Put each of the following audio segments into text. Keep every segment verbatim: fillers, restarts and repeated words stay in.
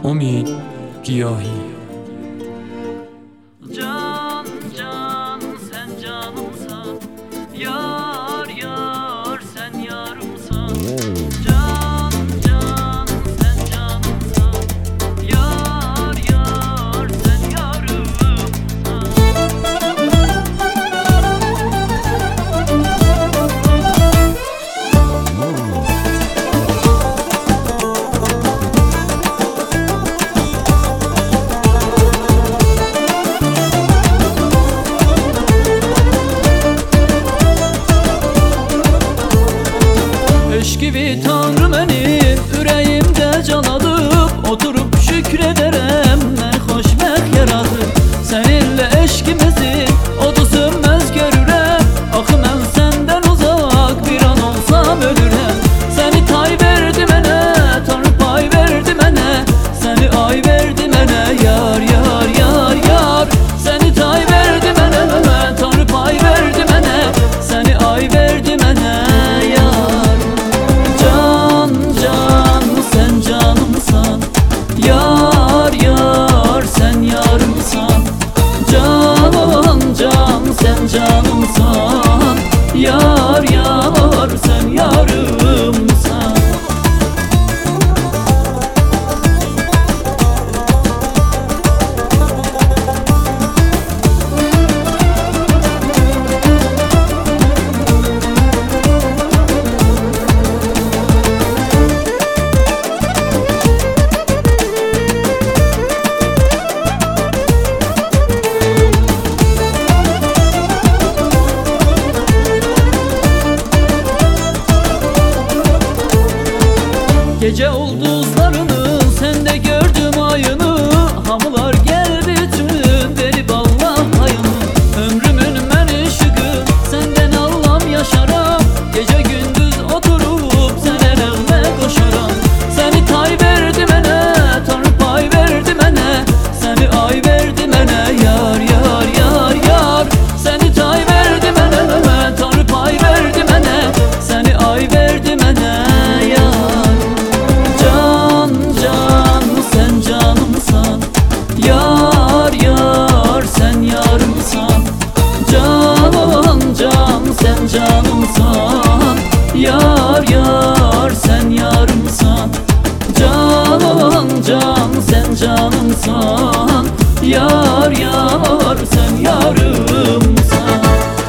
امید گیاهی. Can can sen canımsan, yar yar sen yarımsan. Can can sen canımsan, yar yar sen yarımsan. Eş gibi Tanrı benim ürəyimdə can alıp, oturup şükrederem ne hoş bəxt yaradı. Seninle eşkimizi odu sönmez görürəm. Axı mən senden uzak bir an olsam ölürəm. Seni tay verdi mənə, Tanrı pay verdi mənə. Seni ay verdi mənə, yar yar yar yar. Seni tay verdi mənə, Tanrı pay verdi mənə. Seni ay verdi mənə, yar. Can can sen canımsan, yar yar sen yarımsan. Can can sen canımsan, yar yar sen yarımsan. Gece ulduzlarını, sende gördüm ayını. Hamılar geldi tüm deli ballah ayını. Ömrümün mən ışığı, senden Allah'ım yaşaram. Gece gündüz oturup sənə nəğmə koşaram. Seni tay verdi mənə, Tanrı pay verdi mənə. Seni ay verdi mənə, yar yar yar yar. Seni tay verdi mənə, Tanrı pay verdi mənə. Seni ay verdi mənə, yar. Can can sen canımsan, yar yar sen yarımsan. Can can sen canımsan, yar yar sen yarımsan. Can can sen canımsan, yar yar sen yarımsan.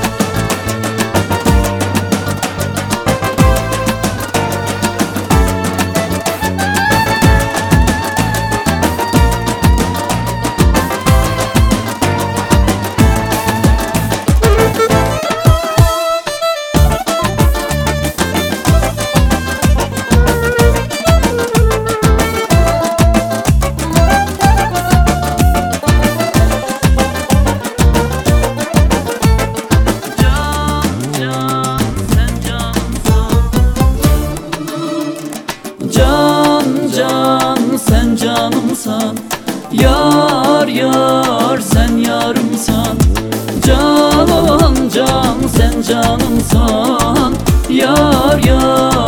Can can sen canımsan, yar yar sen yarımsan. Can can sen canımsan, yar yar